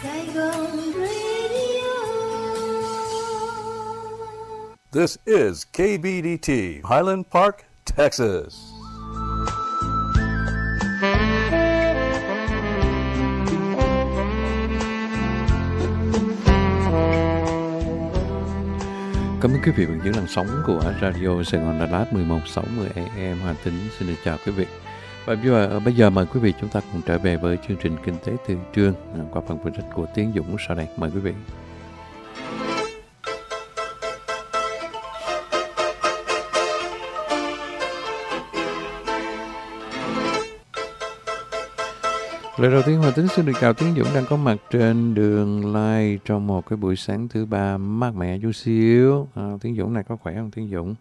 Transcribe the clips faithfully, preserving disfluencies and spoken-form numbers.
Saigon Radio. This is K B D T, Highland Park, Texas. Cảm ơn quý vị bằng những làn sóng của Radio Sài Gòn Đà Lạt mười một sáu mươi A M. Hoàng Tính xin được chào quý vị. Và bây giờ, bây giờ mời quý vị chúng ta cùng trở về với chương trình Kinh tế Thị trường qua phần phân tích của Tiến Dũng sau đây. Mời quý vị. Lời đầu tiên Hoàng Tính xin được chào Tiến Dũng đang có mặt trên đường live trong một cái buổi sáng thứ ba mát mẻ chút xíu. À, Tiến Dũng này có khỏe không Tiến Dũng?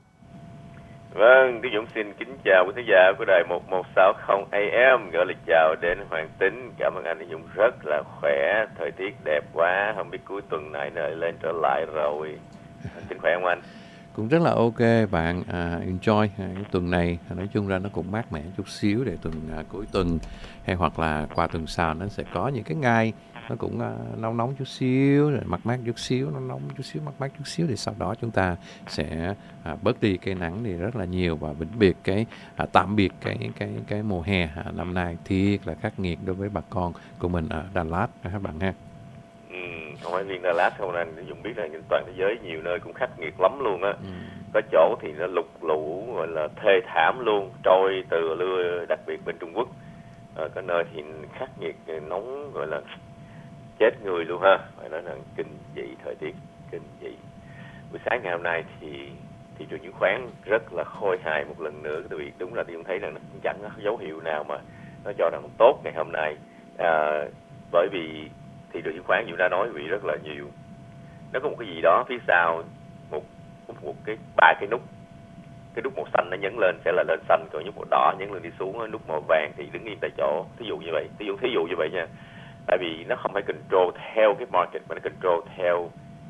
Vâng, Tiến Dũng xin kính chào quý khán giả của đài một một sáu không A M, gửi lời chào đến Hoàng Tính. Cảm ơn anh Tiến Dũng rất là khỏe, thời tiết đẹp quá, không biết cuối tuần này nơi lên trở lại rồi. Anh xin khỏe không anh? Cũng rất là ok bạn, à, enjoy à, cái tuần này, nói chung ra nó cũng mát mẻ chút xíu để tuần à, cuối tuần hay hoặc là qua tuần sau nó sẽ có những cái ngày nó cũng à, nóng nóng chút xíu, rồi mát mát chút xíu, nóng nóng chút xíu, mát mát chút xíu, thì sau đó chúng ta sẽ à, bớt đi cái nắng thì rất là nhiều và vĩnh biệt cái à, tạm biệt cái cái cái mùa hè à, năm nay thiệt là khắc nghiệt đối với bà con của mình ở Đà Lạt các bạn ha. Không phải riêng Đà Lạt không anh, Dũng biết là toàn thế giới nhiều nơi cũng khắc nghiệt lắm luôn á. Ừ. Có chỗ thì nó lụt lũ gọi là thê thảm luôn, trôi từ lưa, đặc biệt bên Trung Quốc. À, có nơi thì khắc nghiệt nóng gọi là chết người luôn ha, phải nói là kinh dị, thời tiết kinh dị. Buổi sáng ngày hôm nay thì thị trường chứng khoán rất là khôi hài một lần nữa, tại vì đúng là tôi thấy rằng nó chẳng có dấu hiệu nào mà nó cho rằng tốt ngày hôm nay. À, bởi vì thị trường chứng khoán chúng ta nói vị rất là nhiều, nó có một cái gì đó phía sau, một một cái ba cái nút, cái nút màu xanh nó nhấn lên sẽ là lên xanh, còn nút màu đỏ nhấn lên đi xuống, nút màu vàng thì đứng yên tại chỗ. Thí dụ như vậy, thí dụ thí dụ như vậy nha. Tại vì nó không phải control theo cái market mà nó control theo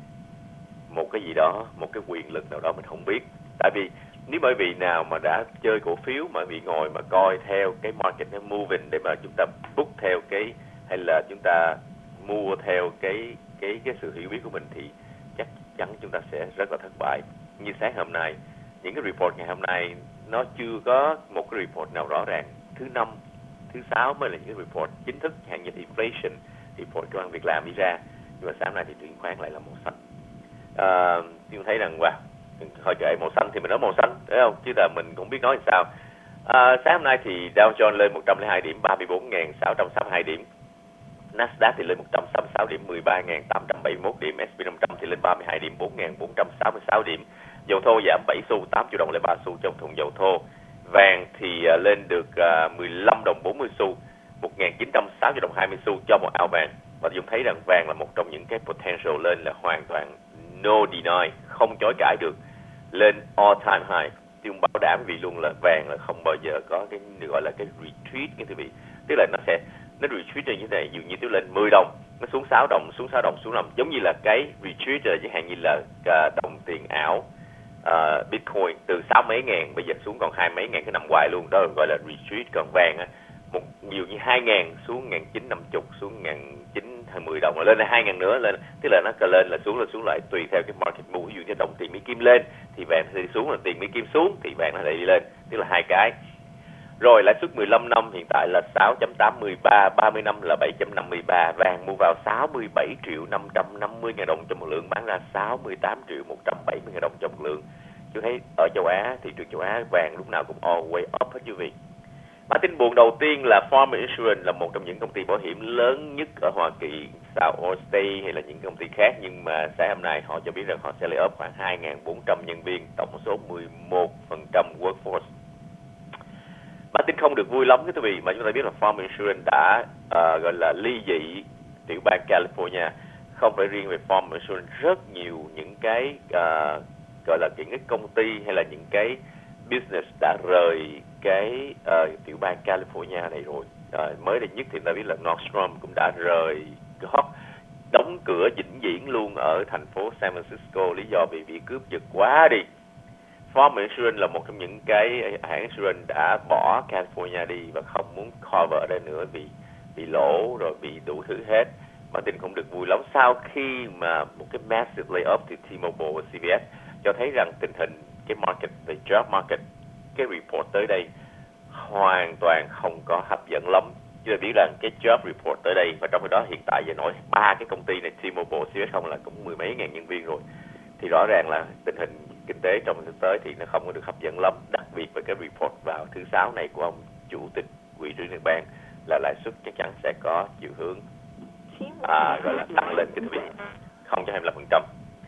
một cái gì đó, một cái quyền lực nào đó mình không biết. Tại vì nếu bởi vì nào mà đã chơi cổ phiếu mà bị ngồi mà coi theo cái market nó moving để mà chúng ta book theo cái, hay là chúng ta mua theo cái cái cái sự hiểu biết của mình thì chắc chắn chúng ta sẽ rất là thất bại. Như sáng hôm nay, những cái report ngày hôm nay nó chưa có một cái report nào rõ ràng. Thứ năm, thứ sáu mới là những cái report chính thức, hạn như inflation, report công ăn việc làm đi ra. Nhưng mà sáng nay thì chứng khoán lại là màu xanh. À, tôi thấy rằng wow, thôi kệ, màu xanh thì mình nói màu xanh, thấy không? Chứ là mình cũng biết nói làm sao. À, sáng hôm nay thì Dow Jones lên một trăm lẻ hai điểm, ba mươi bốn nghìn sáu trăm sáu mươi hai điểm. Nasdaq thì lên một trăm sáu mươi sáu điểm, mười ba nghìn tám trăm bảy mươi mốt điểm. ét and pê năm trăm thì lên ba mươi hai điểm, bốn nghìn bốn trăm sáu mươi sáu điểm. Dầu thô giảm bảy xu, tám triệu đồng lẻ ba xu trong thùng dầu thô. Vàng thì uh, lên được uh, mười lăm đồng bốn mươi xu, một nghìn chín trăm sáu mươi đồng hai mươi xu cho một ao vàng. Và chúng thấy rằng vàng là một trong những cái potential lên là hoàn toàn no deny, không chối cãi được, lên all time high. Tôi bảo đảm vì luôn là vàng là không bao giờ có cái gọi là cái retreat cái quý vị, tức là nó sẽ nó retreat như thế này, dường như tôi lên mười đồng, nó xuống sáu đồng, xuống sáu đồng, xuống năm, giống như là cái retreat là chẳng hạn như là uh, đồng tiền ảo uh, Bitcoin từ sáu mấy ngàn bây giờ xuống còn hai mấy ngàn, cái nằm hoài luôn, đó gọi là retreat. Còn vàng á, một nhiều như hai ngàn xuống ngàn chín năm chục, xuống ngàn chín hai mươi đồng, lên là hai ngàn nữa lên, tức là nó lên là xuống là xuống lại tùy theo cái market move. Ví dụ như đồng tiền Mỹ Kim lên thì vàng sẽ đi xuống, là tiền Mỹ Kim xuống thì vàng nó lại đi lên, tức là hai cái. Rồi lãi suất mười lăm năm hiện tại là sáu chấm tám mươi ba, ba mươi năm là bảy chấm năm mươi ba. Vàng mua vào sáu mươi bảy triệu năm trăm năm mươi ngàn đồng cho một lượng, bán ra sáu mươi tám triệu một trăm bảy mươi ngàn đồng cho một lượng. Chú thấy ở châu Á, thị trường châu Á vàng lúc nào cũng all way up hết quý vị. Bản tin buồn đầu tiên là Farmer Insurance là một trong những công ty bảo hiểm lớn nhất ở Hoa Kỳ, sau Allstate hay là những công ty khác, nhưng mà sáng hôm nay họ cho biết rằng họ sẽ lay off khoảng hai nghìn bốn trăm nhân viên, tổng số mười một phần trăm workforce. Bản tin không được vui lắm cái quý vị, mà chúng ta biết là Farm Insurance đã uh, gọi là ly dị tiểu bang California. Không phải riêng về Farm Insurance, rất nhiều những cái uh, gọi là những cái công ty hay là những cái business đã rời cái uh, tiểu bang California này rồi. Uh, mới đây nhất thì ta biết là Nordstrom cũng đã rời, đóng cửa vĩnh viễn luôn ở thành phố San Francisco, lý do vì bị cướp giật quá đi. Farm Insurance là một trong những cái hãng insurance đã bỏ California đi và không muốn cover ở đây nữa vì bị lỗ rồi bị đủ thứ hết. bản tin không được vui lắm sau khi mà một cái massive layoff từ T-Mobile và xê bê ét cho thấy rằng tình hình cái market, the job market, cái report tới đây hoàn toàn không có hấp dẫn lắm. Chúng ta biết rằng cái job report tới đây, và trong khi đó hiện tại giờ nói ba cái công ty này, T-Mobile, xê bê ét không là cũng mười mấy ngàn nhân viên rồi, thì rõ ràng là tình hình kinh tế trong thực tới thì nó không có được hấp dẫn lắm, đặc biệt với cái report vào thứ sáu này của ông chủ tịch Quỹ trưởng liên bang là lãi suất chắc chắn sẽ có chiều hướng à, gọi là tăng lên, cái quý vị, không cho hai mươi lăm phần trăm.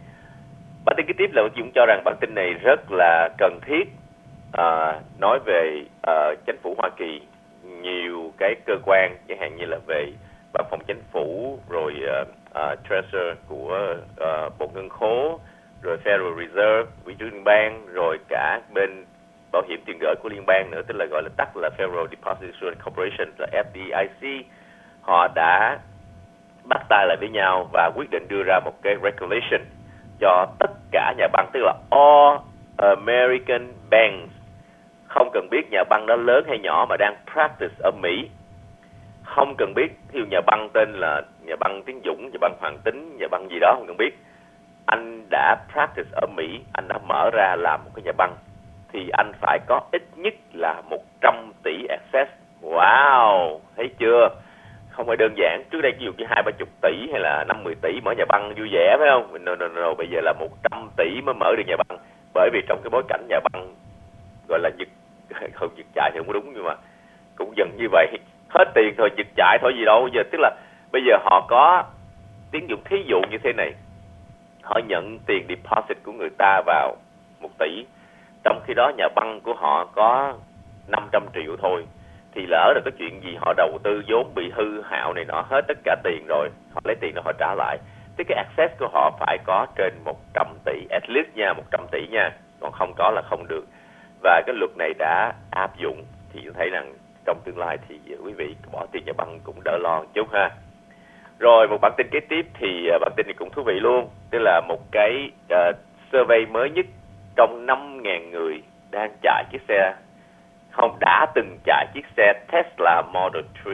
Bản tin kế tiếp là chúng cho rằng bản tin này rất là cần thiết, à, nói về à, chính phủ Hoa Kỳ, nhiều cái cơ quan chẳng hạn như là về văn phòng chính phủ, rồi uh, uh, Treasurer của uh, Bộ Ngân khố, rồi Federal Reserve, Quỹ trưởng liên bang, rồi cả bên bảo hiểm tiền gửi của liên bang nữa, tức là gọi là tắt là Federal Deposit Insurance Corporation, là F D I C. Họ đã bắt tay lại với nhau và quyết định đưa ra một cái regulation cho tất cả nhà băng, tức là all American banks, không cần biết nhà băng đó lớn hay nhỏ mà đang practice ở Mỹ, không cần biết ví dụ nhà băng tên là nhà băng Tiến Dũng, nhà băng Hoàng Tính, nhà băng gì đó, không cần biết, anh đã practice ở Mỹ, anh đã mở ra làm một cái nhà băng, thì anh phải có ít nhất là một trăm tỷ access. Wow, thấy chưa? Không phải đơn giản. Trước đây ví dụ như hai ba chục tỷ hay là năm mươi tỷ mở nhà băng vui vẻ, phải không? No, no, no. Bây giờ là một trăm tỷ mới mở được nhà băng, bởi vì trong cái bối cảnh nhà băng gọi là giật, không giật chạy thì không đúng, nhưng mà cũng dần như vậy, hết tiền thôi, giật chạy thôi gì đâu. Giờ tức là bây giờ họ có Tiến dụng thí dụ như thế này, họ nhận tiền deposit của người ta vào một tỷ, trong khi đó nhà băng của họ có năm trăm triệu thôi, thì lỡ là có chuyện gì họ đầu tư vốn bị hư hao này nọ, hết tất cả tiền rồi, họ lấy tiền đó họ trả lại. Thế cái access của họ phải có trên một trăm tỷ, at least nha, một trăm tỷ nha, còn không có là không được. Và cái luật này đã áp dụng, thì tôi thấy rằng trong tương lai thì quý vị bỏ tiền nhà băng cũng đỡ lo một chút ha. Rồi một bản tin kế tiếp thì bản tin này cũng thú vị luôn, tức là một cái uh, survey mới nhất trong năm nghìn người đang chạy chiếc xe, không, đã từng chạy chiếc xe Tesla Model ba.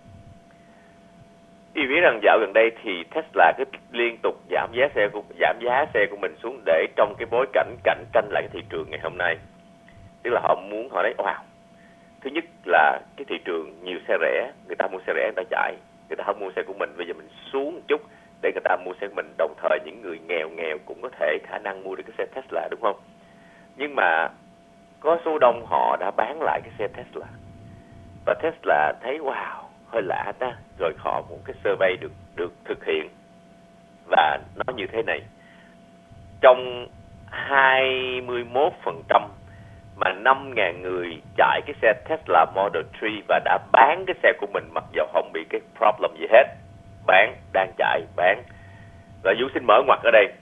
Vì biết rằng dạo gần đây thì Tesla cứ liên tục giảm giá xe của giảm giá xe của mình xuống để trong cái bối cảnh cạnh tranh lại cái thị trường ngày hôm nay. Tức là họ muốn, họ nói wow, thứ nhất là cái thị trường nhiều xe rẻ, người ta mua xe rẻ người ta chạy, người ta không mua xe của mình, bây giờ mình xuống một chút để người ta mua xe của mình, đồng thời những người nghèo nghèo cũng có thể khả năng mua được cái xe Tesla, đúng không? Nhưng mà có số đông họ đã bán lại cái xe Tesla, và Tesla thấy wow, hơi lạ ta, rồi họ một cái survey được được thực hiện, và nó như thế này: trong hai mươi mốt phần trăm mà năm nghìn người chạy cái xe Tesla Model ba và đã bán cái xe của mình mặc dù không bị cái problem gì hết, bán, đang chạy, bán. Và Vũ xin mở ngoặt ở đây: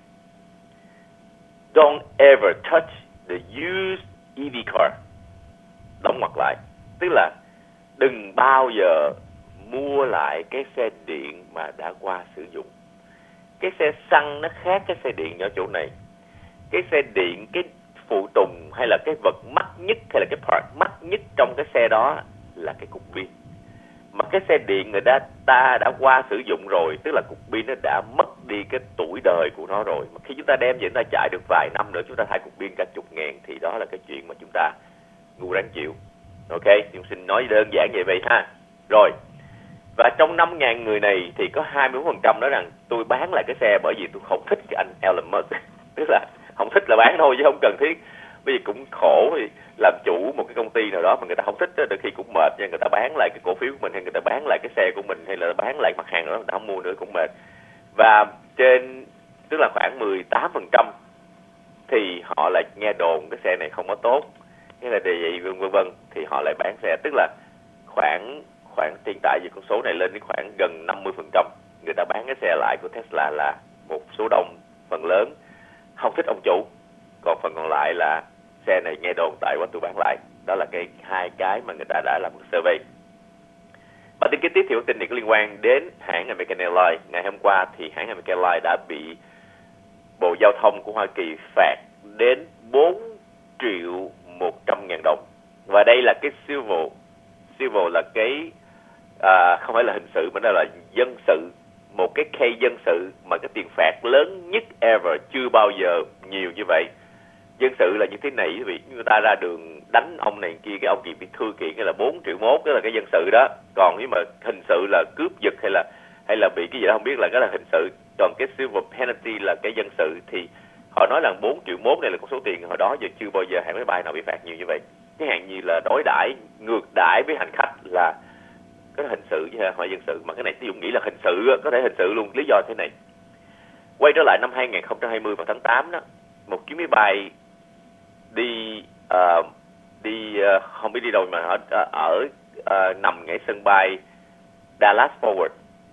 don't ever touch the used e vê car. Đóng ngoặt lại, tức là đừng bao giờ mua lại cái xe điện mà đã qua sử dụng. Cái xe xăng nó khác cái xe điện ở chỗ này. Cái xe điện, cái phụ tùng hay là cái vật mắc nhất hay là cái part mắc nhất trong cái xe đó là cái cục pin. Mà cái xe điện người ta, ta đã qua sử dụng rồi, tức là cục pin nó đã mất đi cái tuổi đời của nó rồi. Mà khi chúng ta đem về chúng ta chạy được vài năm nữa, chúng ta thay cục pin cả chục ngàn, thì đó là cái chuyện mà chúng ta ngu đáng chịu. Ok, chúng xin nói đơn giản vậy vậy ha. Rồi, và trong năm nghìn người này thì có hai mươi phần trăm nói rằng tôi bán lại cái xe bởi vì tôi không thích cái anh Elon Musk. Tức là không thích là bán thôi chứ không cần thiết. Bởi vì cũng khổ, làm chủ một cái công ty nào đó mà người ta không thích, đôi khi cũng mệt nha, người ta bán lại cái cổ phiếu của mình, hay người ta bán lại cái xe của mình, hay là bán lại mặt hàng đó người ta không mua nữa cũng mệt. Và trên, tức là khoảng mười tám phần trăm thì họ lại nghe đồn cái xe này không có tốt, cái là đề vậy vân vân, thì họ lại bán xe. Tức là khoảng khoảng hiện tại vì con số này lên đến khoảng gần năm mươi phần trăm người ta bán cái xe lại của Tesla là một số đông, phần lớn không thích ông chủ, còn phần còn lại là xe này nghe đồn tại quá tôi bán lại. Đó là cái hai cái mà người ta đã làm một survey. Bản tin kế tiếp thì bản tin này có liên quan đến hãng American Airlines. Ngày hôm qua thì hãng American Airlines đã bị Bộ Giao thông của Hoa Kỳ phạt đến bốn triệu một trăm ngàn đồng. Và đây là cái civil. Civil là cái à, không phải là hình sự mà đây là dân sự, một cái case dân sự mà cái tiền phạt lớn nhất ever, chưa bao giờ nhiều như vậy. Dân sự là như thế này quý vị, người ta ra đường đánh ông này kia, cái ông kia bị thư kiện cái là bốn triệu mốt, đó là cái dân sự đó. Còn nếu mà hình sự là cướp giật hay là hay là bị cái gì đó không biết là cái là hình sự. Còn cái civil penalty là cái dân sự thì họ nói là bốn triệu mốt này là con số tiền hồi đó giờ chưa bao giờ hãng máy bay nào bị phạt nhiều như vậy. Cái hạn như là đối đãi ngược đãi với hành khách là cái hình sự chứ không phải dân sự, mà cái này tôi dùng nghĩ là hình sự, có thể hình sự luôn. Lý do thế này. Quay trở lại năm hai không hai không vào tháng tám đó, một chuyến máy bay đi uh, đi uh, không biết đi đâu mà ở, ở uh, nằm ngay sân bay Dallas Forward,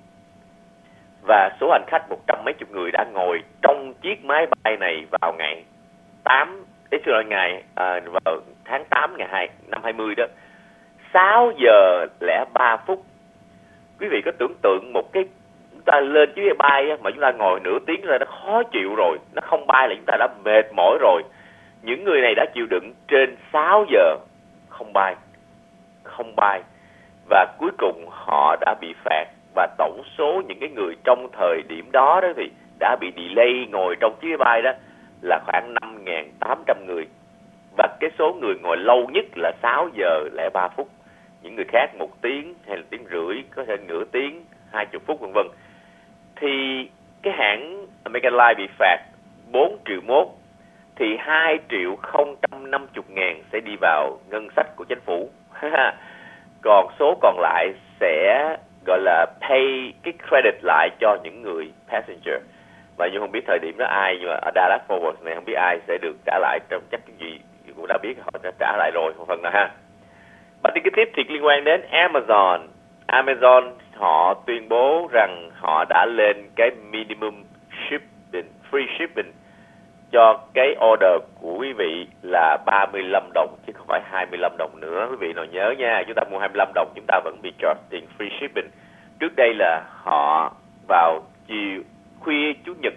và số hành khách một trăm mấy chục người đã ngồi trong chiếc máy bay này vào ngày tám, xin lỗi ngày à, vào tháng tám ngày hai năm hai mươi đó, sáu giờ lẻ ba phút. Quý vị có tưởng tượng một cái chúng ta lên chiếc máy bay mà chúng ta ngồi nửa tiếng là nó khó chịu rồi, nó không bay là chúng ta đã mệt mỏi rồi. Những người này đã chịu đựng trên sáu giờ không bay, không bay, và cuối cùng họ đã bị phạt. Và tổng số những cái người trong thời điểm đó đó thì đã bị delay ngồi trong chiếc máy bay đó là khoảng năm nghìn tám trăm người. Và cái số người ngồi lâu nhất là sáu giờ lẻ ba phút. Những người khác một tiếng hay là tiếng rưỡi, có thể nửa tiếng, hai mươi phút vân vân. Thì cái hãng American Airlines bị phạt bốn triệu mốt, thì hai triệu không trăm năm mươi ngàn sẽ đi vào ngân sách của chính phủ. Còn số còn lại sẽ gọi là pay cái credit lại cho những người passenger. Và nhưng không biết thời điểm đó ai, nhưng mà ở Dallas Forward này không biết ai sẽ được trả lại, trong chắc cái gì cũng đã biết họ đã trả lại rồi một phần nào ha. Bản tin kế tiếp thì liên quan đến Amazon. Amazon họ tuyên bố rằng họ đã lên cái minimum shipping, free shipping cho cái order của quý vị là ba mươi lăm đồng chứ không phải hai mươi lăm đồng nữa. Quý vị nào nhớ nha, chúng ta mua hai mươi lăm đồng chúng ta vẫn bị charge tiền free shipping. Trước đây là họ vào chiều khuya chủ nhật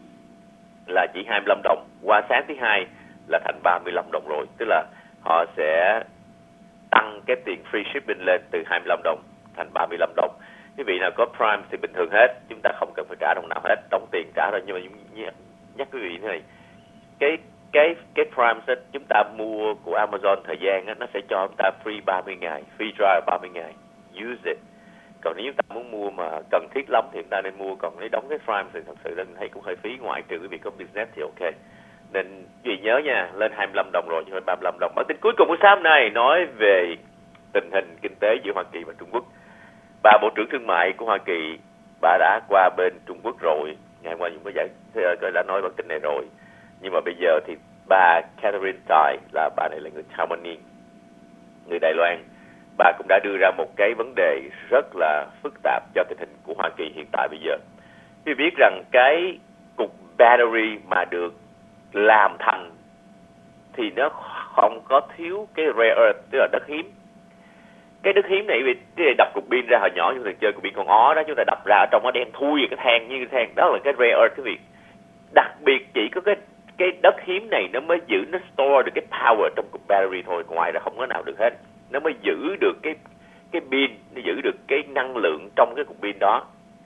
là chỉ hai mươi lăm đồng, qua sáng thứ hai là thành ba mươi lăm đồng rồi. Tức là họ sẽ tăng cái tiền free shipping lên từ hai mươi lăm đồng thành ba mươi lăm đồng. Quý vị nào có Prime thì bình thường hết, chúng ta không cần phải trả đồng nào hết, đóng tiền trả rồi. Nhưng mà nhắc quý vị thế này, cái cái cái Prime chúng ta mua của Amazon thời gian á, nó sẽ cho chúng ta free ba mươi ngày, free trial ba mươi ngày, use it. Còn nếu chúng ta muốn mua mà cần thiết lắm thì chúng ta nên mua, còn nếu đóng cái Prime thì thật sự là mình thấy cũng hơi phí, ngoại trừ quý vị có business thì ok. Nên quý vị nhớ nha, lên hai mươi lăm đồng rồi chứ không phải ba mươi lăm đồng. Bản tin cuối cùng của sáng nay nói về tình hình kinh tế giữa Hoa Kỳ và Trung Quốc. Bà Bộ trưởng Thương mại của Hoa Kỳ, bà đã qua bên Trung Quốc rồi, ngày hôm qua cũng có giải đã nói bản tin này rồi. Nhưng mà bây giờ thì bà Catherine Tai, là bà này là người Taiwanese, người Đài Loan, bà cũng đã đưa ra một cái vấn đề rất là phức tạp cho tình hình của Hoa Kỳ hiện tại bây giờ. Quý vị biết rằng cái cục battery mà được làm thành thì nó không có thiếu cái rare earth, tức là đất hiếm. Cái đất hiếm này, vì đập cục pin ra hồi nhỏ chúng ta chơi cục pin con ó đó, chúng ta đập ra ở trong nó đen thui cái than như cái than, đó là cái rare earth quý vị. Đặc biệt chỉ có cái cái đất hiếm này nó mới giữ, nó store được cái power trong cục battery thôi, ngoài ra không có nào được hết. Nó mới giữ được cái cái pin, nó giữ được cái năng lượng trong cái cục pin đó.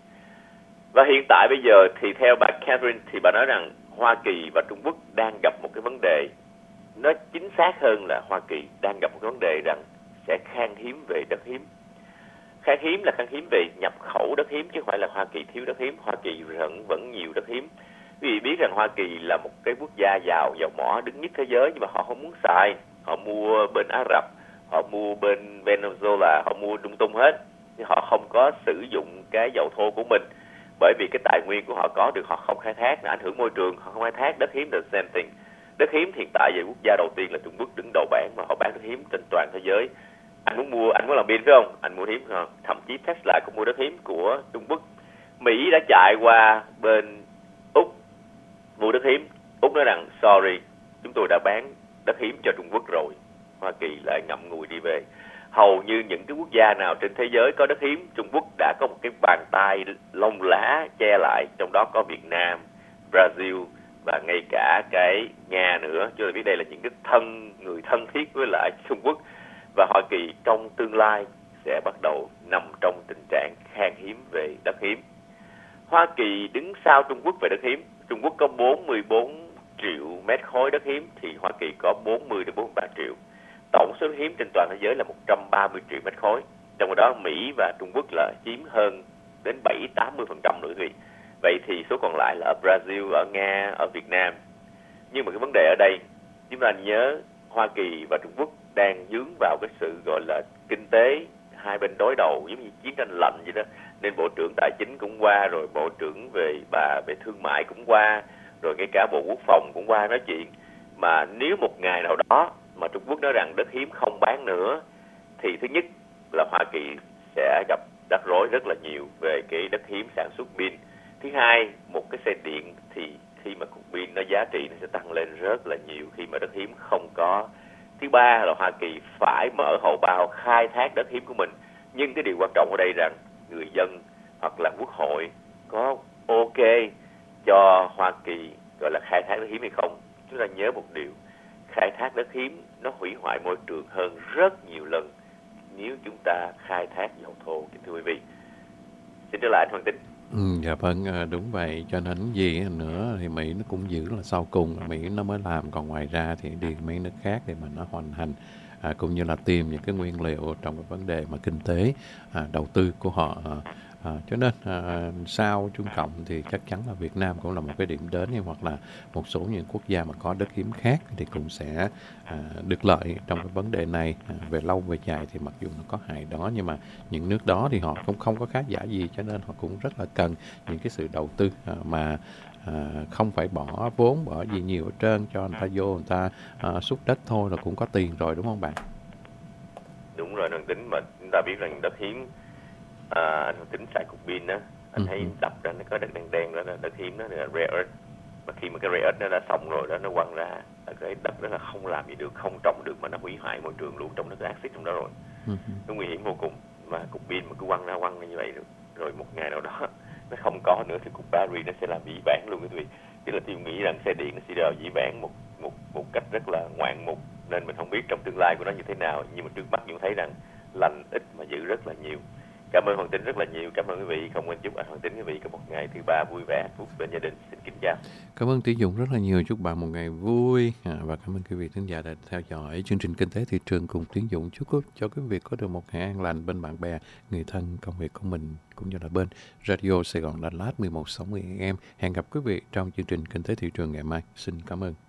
Và hiện tại bây giờ thì theo bà Catherine thì bà nói rằng Hoa Kỳ và Trung Quốc đang gặp một cái vấn đề, nó chính xác hơn là Hoa Kỳ đang gặp một cái vấn đề rằng sẽ khan hiếm về đất hiếm. Khan hiếm là khan hiếm về nhập khẩu đất hiếm chứ không phải là Hoa Kỳ thiếu đất hiếm. Hoa Kỳ vẫn vẫn nhiều đất hiếm. Quý vị biết rằng Hoa Kỳ là một cái quốc gia giàu dầu mỏ đứng nhất thế giới, nhưng mà họ không muốn xài. Họ mua bên Ả Rập, họ mua bên Venezuela, họ mua lung tung hết. Nhưng họ không có sử dụng cái dầu thô của mình, bởi vì cái tài nguyên của họ có được họ không khai thác, nó ảnh hưởng môi trường, họ không khai thác. Đất hiếm là same thing. Đất hiếm hiện tại về quốc gia đầu tiên là Trung Quốc đứng đầu bảng mà họ bán đất hiếm trên toàn thế giới. Anh muốn mua, anh muốn làm pin phải không? Anh mua hiếm không? Thậm chí Tesla cũng mua đất hiếm của Trung Quốc. Mỹ đã chạy qua bên Úc mua đất hiếm. Úc nói rằng sorry, chúng tôi đã bán đất hiếm cho Trung Quốc rồi. Hoa Kỳ lại ngậm ngùi đi về. Hầu như những cái quốc gia nào trên thế giới có đất hiếm, Trung Quốc đã có một cái bàn tay lông lá che lại, trong đó có Việt Nam, Brazil và ngay cả cái Nga nữa. Cho nên biết đây là những cái thân người thân thiết với lại Trung Quốc. Và Hoa Kỳ trong tương lai sẽ bắt đầu nằm trong tình trạng khan hiếm về đất hiếm. Hoa Kỳ đứng sau Trung Quốc về đất hiếm. Trung Quốc có bốn mươi bốn triệu mét khối đất hiếm thì Hoa Kỳ có bốn mươi đến bốn mươi ba triệu. Tổng số đất hiếm trên toàn thế giới là một trăm ba mươi triệu mét khối. Trong đó Mỹ và Trung Quốc là chiếm hơn đến bảy đến tám mươi phần trăm nữa quý vị. Vậy thì số còn lại là ở Brazil, ở Nga, ở Việt Nam. Nhưng mà cái vấn đề ở đây, chúng ta nhớ Hoa Kỳ và Trung Quốc đang dướng vào cái sự gọi là kinh tế hai bên đối đầu giống như chiến tranh lạnh vậy đó. Nên Bộ trưởng Tài chính cũng qua, rồi Bộ trưởng về bà về thương mại cũng qua, rồi ngay cả Bộ Quốc phòng cũng qua nói chuyện. Mà nếu một ngày nào đó mà Trung Quốc nói rằng đất hiếm không bán nữa, thì thứ nhất là Hoa Kỳ sẽ gặp rắc rối rất là nhiều về cái đất hiếm sản xuất pin. Thứ hai, một cái xe điện thì khi mà cục pin nó giá trị nó sẽ tăng lên rất là nhiều khi mà đất hiếm không có. Thứ ba là Hoa Kỳ phải mở hầu bao khai thác đất hiếm của mình. Nhưng cái điều quan trọng ở đây rằng người dân hoặc là quốc hội có ok cho Hoa Kỳ gọi là khai thác đất hiếm hay không. Chúng ta nhớ một điều, khai thác đất hiếm nó hủy hoại môi trường hơn rất nhiều lần nếu chúng ta khai thác dầu thô, kính thưa quý vị. Xin trở lại anh Hoàng Tín. Ừ, dạ vâng, đúng vậy. Cho nên gì nữa thì Mỹ nó cũng giữ là sau cùng Mỹ nó mới làm, còn ngoài ra thì đi mấy nước khác để mà nó hoàn thành, à, cũng như là tìm những cái nguyên liệu trong cái vấn đề mà kinh tế, à, đầu tư của họ. À, à, cho nên à, sau Trung Cộng thì chắc chắn là Việt Nam cũng là một cái điểm đến, hoặc là một số những quốc gia mà có đất hiếm khác thì cũng sẽ à, được lợi trong cái vấn đề này. À, về lâu về dài thì mặc dù nó có hại đó, nhưng mà những nước đó thì họ cũng không có khá giả gì, cho nên họ cũng rất là cần những cái sự đầu tư à, mà à, không phải bỏ vốn bỏ gì nhiều hết trơn, cho người ta vô người ta à, xúc đất thôi là cũng có tiền rồi, đúng không bạn? Đúng rồi, anh Tính, mà chúng ta biết rằng đất hiếm, à, anh Tính xài cục pin đó, anh Ừ. thấy đập ra nó có đất đen đen đó là đất hiếm, đó là rare earth. Mà khi mà cái rare earth nó đã xong rồi đó, nó quăng ra cái đất đó là không làm gì được, không trồng được, mà nó hủy hoại môi trường luôn, trong nó có axit trong đó rồi. Ừ. Nó nguy hiểm vô cùng. Mà cục pin mà cứ quăng ra quăng ra như vậy được, rồi một ngày nào đó nó không có nữa thì cục battery nó sẽ làm dĩ vãng luôn quý vị. Tức là tôi nghĩ rằng xe điện nó sẽ đều dĩ vãng một một một cách rất là ngoạn mục, nên mình không biết trong tương lai của nó như thế nào, nhưng mà trước mắt chúng thấy rằng lành ít mà dữ rất là nhiều. Cảm ơn Hoàng Tín rất là nhiều. Cảm ơn quý vị. Không quên chúc anh Hoàng Tín quý vị có một ngày thứ ba vui vẻ, hạnh phúc bên gia đình. Xin kính chào. Cảm ơn Tiến Dũng rất là nhiều. Chúc bạn một ngày vui, à, và cảm ơn quý vị khán giả đã theo dõi chương trình Kinh tế Thị trường cùng Tiến Dũng. Chúc cho quý vị có được một ngày an lành bên bạn bè, người thân, công việc của mình, cũng như là bên Radio Sài Gòn Đà Lạt mười một sáu mươi A M. Hẹn gặp quý vị trong chương trình Kinh tế Thị trường ngày mai. Xin cảm ơn.